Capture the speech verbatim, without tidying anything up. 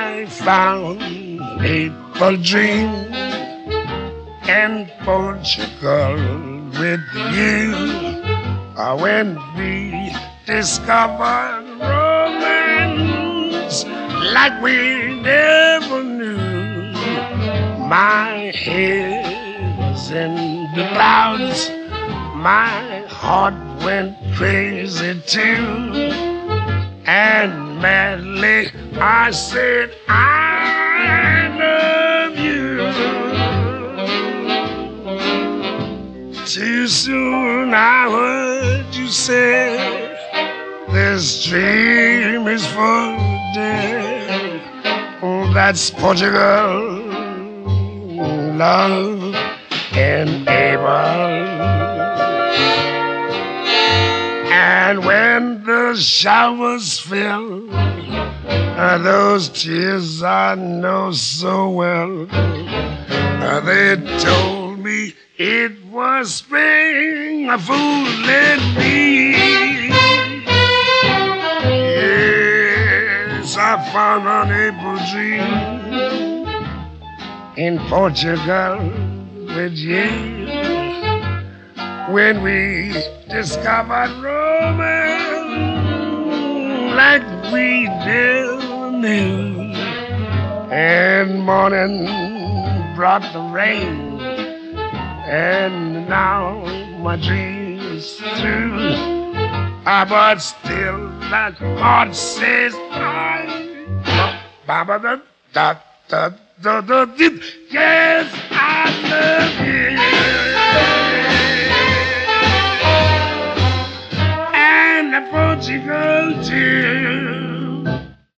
I found a April dream in Portugal with you. Uh, when we discovered romance like we never knew. My head was in the clouds, my heart went crazy too, and madly I said I love you. Too soon I heard you say this dream is for dead. Oh, that's Portugal, love and April. And when the showers fell, uh, those tears I know so well, uh, they told me it was spring fooling me. Yes, I found an April dream in Portugal with you. When we discovered romance like we never knew, and morning brought the rain, and now my dream's through. Ah, but still that heart says I, ba ba da da da da da da. Yes, I love you. And Portugal too.